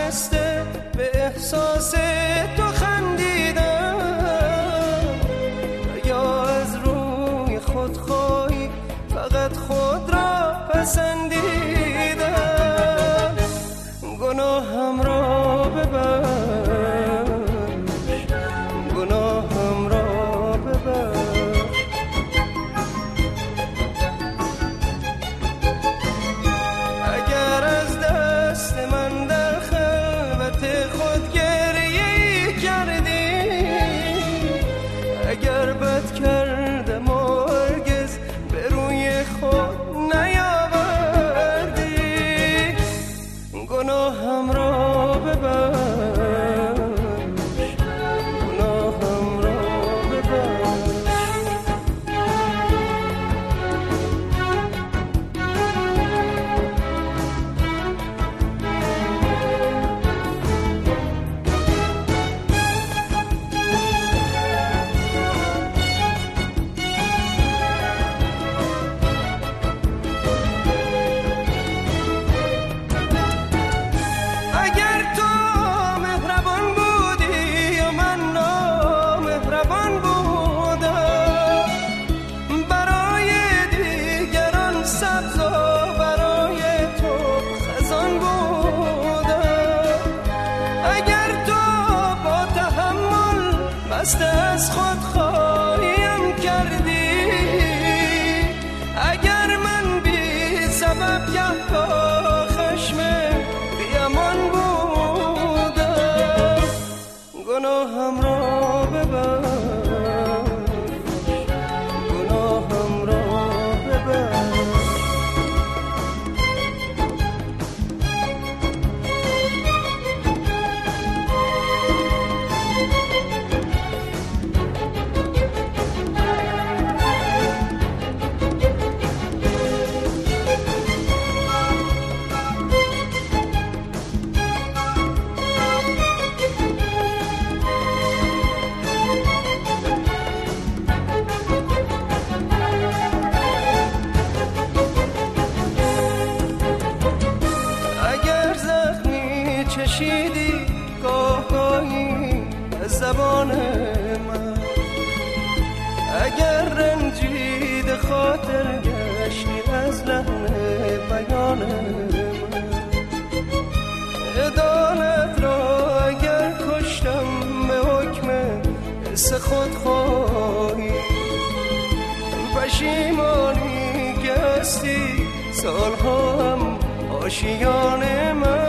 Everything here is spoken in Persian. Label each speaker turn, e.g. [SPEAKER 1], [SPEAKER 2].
[SPEAKER 1] بسته به احساس تو خندیدم یا از روی خودخواهی فقط خود را پسندیدم. گناهم را ببخش، گناهم را ببخش. اگر از دست من در خلوت خود گریه کردی، اگر بد کردم هرگز به روی خود نیاوردی. گناهم را ببخش، گناهم را ببخش. اگر تو مهربان بودی و من نامهربان بودم، برای دیگران سبز و برای تو خزان بودم. اگر تو با تحمل مست از خود خواهیم کردی، اگر من بی سبب گهگاه خشم بیامان بودم. گناهم را ببخش، گناهم را ببخش. اگر زخمی چشیدی گاهی از زبان من، اگر رنجیده خاطر گشتی از لحن بیان من، عدالت را اگر کشتم به حکم حس خودخواهی، پشیمانی که هستی سالها هم آشیان من.